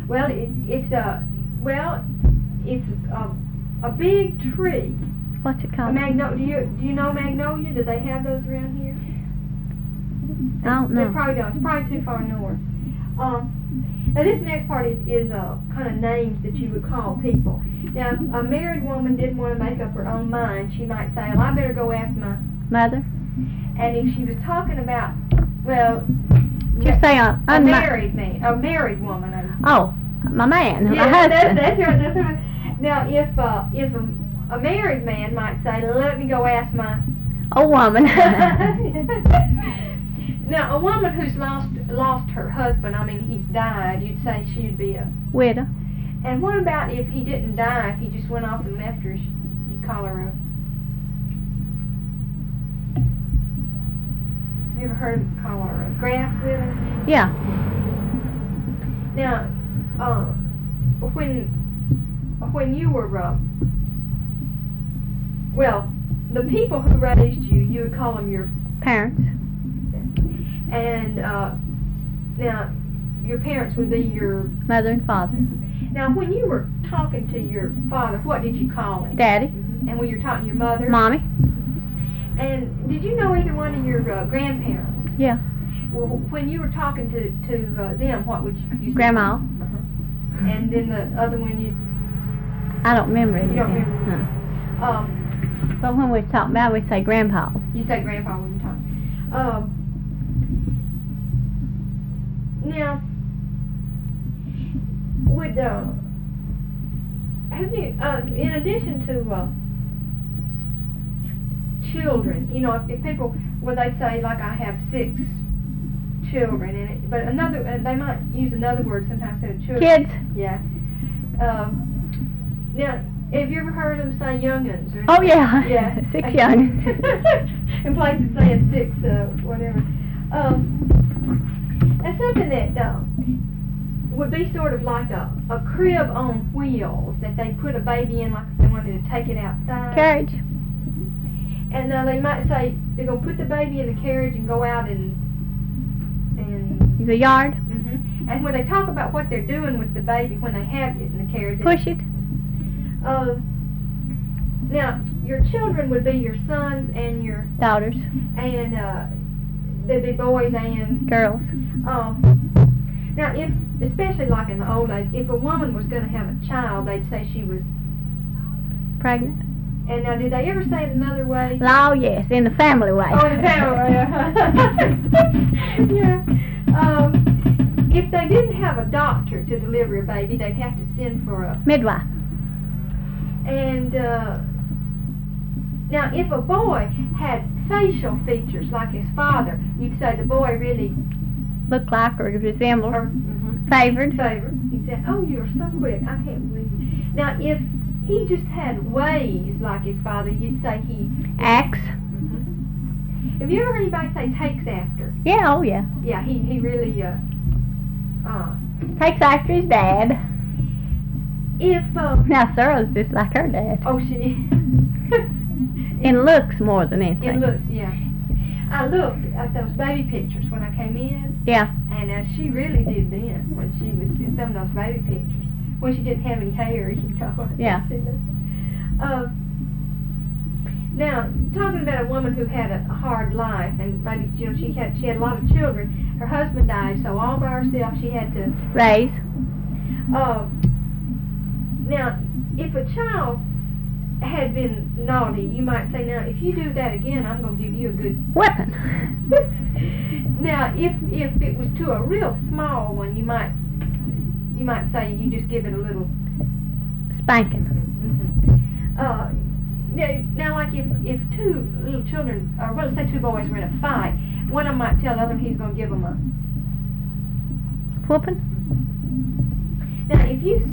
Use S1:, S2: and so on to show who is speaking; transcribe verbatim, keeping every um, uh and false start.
S1: Well, it, it's a, well, it's a, a big tree.
S2: What's it
S1: A
S2: called?
S1: magno- do you do you know magnolia? Do they have those around here?
S2: I don't
S1: They
S2: know.
S1: probably don't. It's probably too far north. Um, now this next part is, is uh, kind of names that you would call people. Now, if a married woman didn't want to make up her own mind, she might say, well, I better go ask my...
S2: Mother?
S1: And if she was talking about, well...
S2: Just say a,
S1: a
S2: unma-
S1: married man, a married woman. I
S2: Oh, my man, my
S1: yeah, that's,
S2: husband.
S1: that's right. That's right. Now, if uh, if a, a married man might say, let me go ask my...
S2: A woman.
S1: Now, a woman who's lost lost her husband, I mean, he's died, you'd say she'd be a...
S2: Widow.
S1: And what about if he didn't die, if he just went off and left her, you'd call her a... You ever heard of call her a grass widow?
S2: Yeah.
S1: Now, uh, when when you were, uh, well, the people who raised you, you would call them your...
S2: Parents.
S1: And, uh, now, your parents would be your...
S2: Mother and father.
S1: Now, when you were talking to your father, what did you call him?
S2: Daddy.
S1: Mhm. And when you were talking to your mother?
S2: Mommy.
S1: And did you know either one of your uh, grandparents?
S2: Yeah.
S1: Well, when you were talking to, to uh, them, what would you, you say?
S2: Grandma.
S1: Uh-huh. And then the other one, you...
S2: I don't remember anything.
S1: You don't remember?
S2: No.
S1: Um,
S2: But when we talk about it, we say grandpa.
S1: you say grandpa when you talk. Um, now, would, uh, have you, uh, in addition to, uh, children, you know, if, if people, well, they say, like, I have six children, and it, but another, uh, they might use another word sometimes instead of children.
S2: Kids.
S1: Yeah. Um, now, have you ever heard them say young'uns? Or
S2: Oh, yeah.
S1: Yeah.
S2: Six young'uns.
S1: In places saying six, uh, whatever. Um, that's something that uh, would be sort of like a, a crib on wheels that they put a baby in, like if they wanted to take it outside.
S2: Carriage.
S1: And uh, they might say they're gonna put the baby in the carriage and go out and and.
S2: The yard.
S1: Mhm. And when they talk about what they're doing with the baby when they have it in the carriage.
S2: Push it.
S1: Uh, now, your children would be your sons and your...
S2: Daughters.
S1: And, uh, they'd be boys and...
S2: Girls.
S1: Um, now, if, especially like in the old days, if a woman was going to have a child, they'd say she was...
S2: Pregnant.
S1: And now, did they ever say it another way?
S2: Oh, yes, in the family way.
S1: Oh, in the family way. Yeah. Um, if they didn't have a doctor to deliver a baby, they'd have to send for a...
S2: Midwife.
S1: And, uh, now if a boy had facial features like his father, you'd say the boy really...
S2: Look like or resemble.
S1: Or, mm-hmm,
S2: Favored.
S1: favored. You'd say, oh, you're so quick, I can't believe it. Now if he just had ways like his father, you'd say he...
S2: Acts.
S1: Mm-hmm. Have you ever heard anybody say takes after?
S2: Yeah, oh, yeah.
S1: Yeah, he, he really, uh, uh...
S2: Takes after his dad.
S1: If, uh...
S2: Now, Sarah's just like her dad.
S1: Oh, she...
S2: In looks more than anything.
S1: It looks, yeah. I looked at those baby pictures when I came in,
S2: Yeah.
S1: and uh, she really did then, when she was in some of those baby pictures. When she didn't have any hair, you know.
S2: Yeah.
S1: Uh, now, talking about a woman who had a, a hard life, and maybe, you know, she had she had a lot of children. Her husband died, so all by herself she had to...
S2: Raise.
S1: Uh, now, if a child had been naughty, you might say, now, if you do that again, I'm going to give you a good...
S2: Weapon.
S1: Now, if if it was to a real small one, you might you might say you just give it a little...
S2: Spanking.
S1: Mm-hmm. Uh, now, now, like if, if two little children, or well, say two boys were in a fight, one of them might tell the other he's going to give them a...
S2: Whooping.
S1: Now, if you